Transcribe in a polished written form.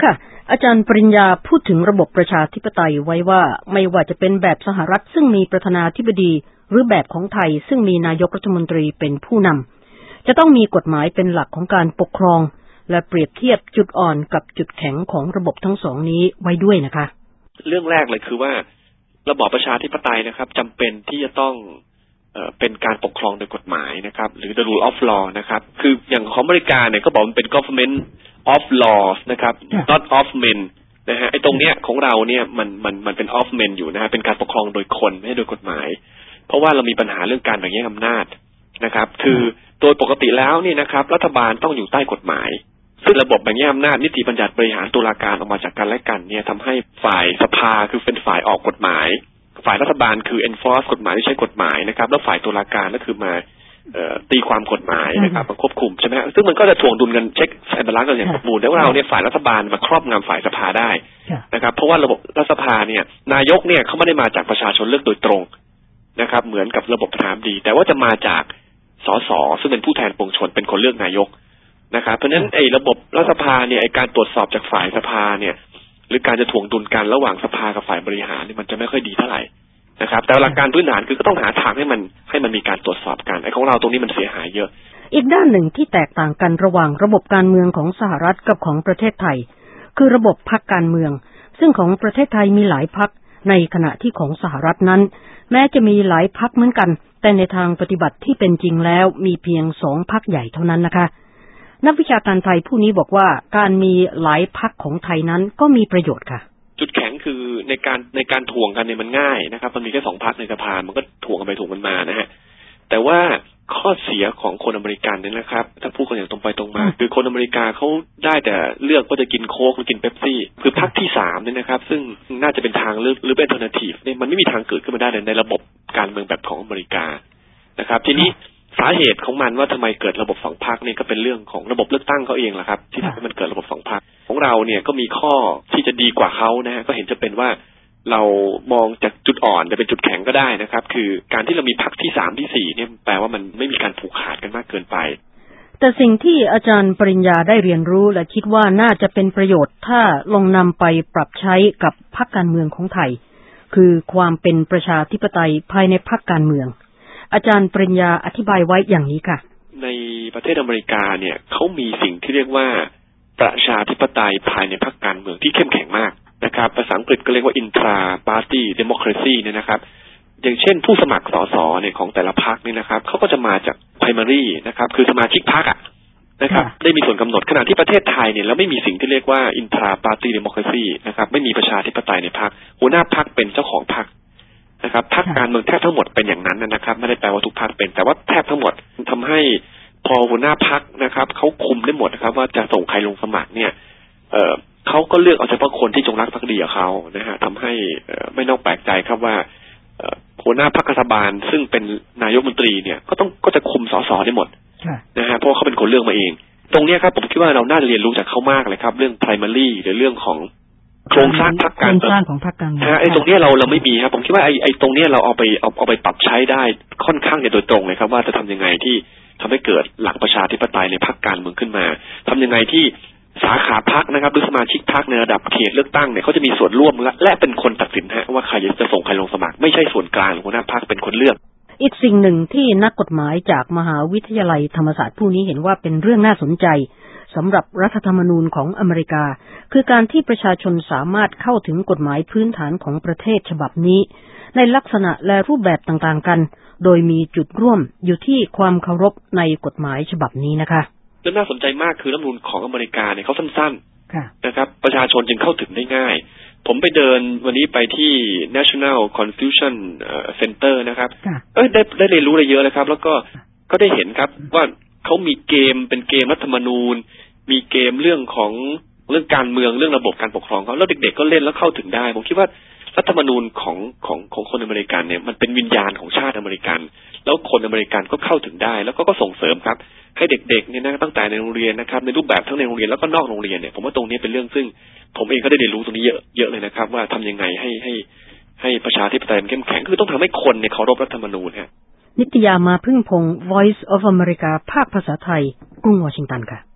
ค่ะอาจารย์ปริญญาพูดถึงระบบประชาธิปไตยไว้ว่าไม่ว่าจะเป็นแบบสหรัฐซึ่งมีประธานาธิบดีหรือแบบของไทยซึ่งมีนายกรัฐมนตรีเป็นผู้นำจะต้องมีกฎหมายเป็นหลักของการปกครองและเปรียบเทียบจุดอ่อนกับจุดแข็งของระบบทั้งสองนี้ไว้ด้วยนะคะเรื่องแรกเลยคือว่าระบอบประชาธิปไตยนะครับจำเป็นที่จะต้องเป็นการปกครองโดยกฎหมายนะครับหรือ the rule of law นะครับคืออย่างของอเมริกาเนี่ยก็บอกมันเป็น government of laws นะครับ not of men นะฮะไอ้ตรงเนี้ยของเราเนี่ยมันเป็น of men อยู่นะฮะเป็นการปกครองโดยคนไม่ใช่โดยกฎหมายเพราะว่าเรามีปัญหาเรื่องการแบ่งแยกอำนาจนะครับคือโดยปกติแล้วนี่นะครับรัฐบาลต้องอยู่ใต้กฎหมายซึ่งระบบแบ่งแยกอำนาจนิติบัญญัติบริหารตุลาการออกมาจากกันและกันเนี่ยทำให้ฝ่ายสภาคือเป็นฝ่ายออกกฎหมายฝ่ายรัฐบาลคือ enforce กฎหมายที่ใช้กฎหมายนะครับแล้วฝ่ายตุลาการก็คือมาตีความกฎหมายนะครับมาควบคุมใช่ไหมซึ่งมันก็จะถ่วงดุลกันเช็คไอ้บาลานซ์กันอย่างสมบูรณ์แต่ว่าเราเนี่ยฝ่ายรัฐบาลมาครอบงำฝ่ายสภาได้นะครับเพราะว่าระบบรัฐสภาเนี่ยนายกเนี่ยเขาไม่ได้มาจากประชาชนเลือกโดยตรงนะครับเหมือนกับระบบประธานาธิบดีแต่ว่าจะมาจากสสซึ่งเป็นผู้แทนปวงชนเป็นคนเลือกนายกนะครับเพราะฉะนั้นไอ้ระบบรัฐสภาเนี่ยไอ้การตรวจสอบจากฝ่ายสภาเนี่ยหรือการจะถ่วงดุลกันระหว่างสภากับฝ่ายบริหารเนี่ยมันจะไม่ค่อยดีเท่าไหร่นะครับแต่หลักการพื้นฐานคือก็ต้องหาทางให้มันมีการตรวจสอบกันไอ้ของเราตรงนี้มันเสียหายเยอะอีกด้านหนึ่งที่แตกต่างกันระหว่างระบบการเมืองของสหรัฐกับของประเทศไทยคือระบบพรรคการเมืองซึ่งของประเทศไทยมีหลายพรรคในขณะที่ของสหรัฐนั้นแม้จะมีหลายพรรคเหมือนกันแต่ในทางปฏิบัติที่เป็นจริงแล้วมีเพียง2 พรรคใหญ่เท่านั้นนะคะนักวิชาการไทยผู้นี้บอกว่าการมีหลายพรรคของไทยนั้นก็มีประโยชน์ค่ะจุดแข็งคือในการถ่วงกันเนี่ยมันง่ายนะครับมันมีแค่2 พรรคในสภามันก็ถ่วงกันไปถ่วงกันมานะฮะแต่ว่าข้อเสียของคนอเมริกันเนี่ยนะครับถ้าพูดกันอย่างตรงไปตรงมาคือคนอเมริกาเขาได้แต่เลือกว่าจะกินโค้กหรือกินเป๊ปซี่คือพรรคที่3เนี่ยนะครับซึ่งน่าจะเป็นทางเลือกหรือเป็น alternative เนี่ยมันไม่มีทางเกิดขึ้นมาได้ในระบบการเมืองแบบของอเมริกานะครับทีนี้สาเหตุของมันว่าทำไมเกิดระบบ2 พรรคนี่ก็เป็นเรื่องของระบบเลือกตั้งเขาเองแหละครับที่ทำให้มันเกิดระบบ2 พรรคของเราเนี่ยก็มีข้อที่จะดีกว่าเขานะฮะก็เห็นจะเป็นว่าเรามองจากจุดอ่อนจะเป็นจุดแข็งก็ได้นะครับคือการที่เรามีพรรคที่3ที่4เนี่ยแปลว่ามันไม่มีการผูกขาดกันมากเกินไปแต่สิ่งที่อาจารย์ปริญญาได้เรียนรู้และคิดว่าน่าจะเป็นประโยชน์ถ้าลองนำไปปรับใช้กับพรรคการเมืองของไทยคือความเป็นประชาธิปไตยภายในพรรคการเมืองอาจารย์ปริญญาอธิบายไว้อย่างนี้ค่ะในประเทศอเมริกาเนี่ยเขามีสิ่งที่เรียกว่าประชาธิปไตยภายในพรรคการเมืองที่เข้มแข็งมากนะครับภาษาอังกฤษก็เรียกว่า intra party democracy เนี่ยนะครับอย่างเช่นผู้สมัครสสเนี่ยของแต่ละพรรคนี่นะครับเขาก็จะมาจาก primary นะครับคือสมาชิกพรรคนะครับได้มีส่วนกำหนดขณะที่ประเทศไทยเนี่ยเราไม่มีสิ่งที่เรียกว่า intra party democracy นะครับไม่มีประชาธิปไตยในพรรคหัวหน้าพรรคเป็นเจ้าของพรรคนะครับพรรคการเมืองแทบทั้งหมดเป็นอย่างนั้นนะครับไม่ได้แปลว่าทุกพรรคเป็นแต่ว่าแทบทั้งหมดทำให้พอหัวหน้าพรรคนะครับเขาคุมได้หมดนะครับว่าจะส่งใครลงสมัครเนี่ยเขาก็เลือกเอาเฉพาะคนที่จงรักภักดีกับเขานะฮะทำให้ไม่ต้องแปลกใจครับว่าหัวหน้าพรรครัฐบาลซึ่งเป็นนายกรัฐมนตรีเนี่ยก็จะคุมสสได้หมดนะฮะเพราะเขาเป็นคนเลือกมาเองตรงนี้ครับผมคิดว่าเราน่าเรียนรู้จากเขามากเลยครับเรื่อง primary หรือเรื่องของโครงสร้างพรรคการเมืองของพรรคการเมืองไอ้ตรงนี้เราไม่มีครับผมคิดว่าไอ้ตรงนี้เราเอาไปปรับใช้ได้ค่อนข้างจะโดยตรงเลยครับว่าจะทำยังไงที่ทำให้เกิดหลักประชาธิปไตยในพรรคการเมืองขึ้นมาทำยังไงที่สาขาพรรคนะครับหรือสมาชิกพรรคในระดับเขตเลือกตั้งเนี่ยเขาจะมีส่วนร่วมและเป็นคนตัดสินฮะว่าใครจะส่งใครลงสมัครไม่ใช่ส่วนกลางหรือหัวหน้าพรรคเป็นคนเลือกอีกสิ่งหนึ่งที่นักกฎหมายจากมหาวิทยาลัยธรรมศาสตร์ผู้นี้เห็นว่าเป็นเรื่องน่าสนใจสำหรับรัฐธรรมนูญของอเมริกาคือการที่ประชาชนสามารถเข้าถึงกฎหมายพื้นฐานของประเทศฉบับนี้ในลักษณะและรูปแบบต่างๆกันโดยมีจุดร่วมอยู่ที่ความเคารพในกฎหมายฉบับนี้นะคะและน่าสนใจมากคือรัฐธรรมนูญของอเมริกาเนี่ยเขาสั้นๆนะครับประชาชนจึงเข้าถึงได้ง่ายผมไปเดินวันนี้ไปที่ National Constitution Center นะครับได้เรียนรู้อะไรเยอะเลยครับแล้วก็ได้เห็นครับว่าเขามีเกมเป็นเกมรัฐธรรมนูญมีเกมเรื่องการเมืองเรื่องระบบการปกครองเขาแล้วเด็กๆก็เล่นแล้วเข้าถึงได้ผมคิดว่ารัฐธรรมนูญของคนอเมริกันเนี่ยมันเป็นวิญญาณของชาติอเมริกันแล้วคนอเมริกันก็เข้าถึงได้แล้วก็ส่งเสริมครับให้เด็กๆเนี่ยนะตั้งแต่ในโรงเรียนนะครับในรูปแบบทั้งในโรงเรียนแล้วก็นอกโรงเรียนเนี่ยผมว่าตรงนี้เป็นเรื่องซึ่งผมเองก็ได้เรียนรู้ตรงนี้เยอะเลยนะครับว่าทำยังไงให้ประชาธิปไตยมันเข้มแข็งคือต้องทำให้คนเนี่ยเคารพรัฐธรรมนูญฮะนิตยามาพึ่งพงษ์ Voice of America ภาคภาษาไทยกรุงวอชิงตันค่ะ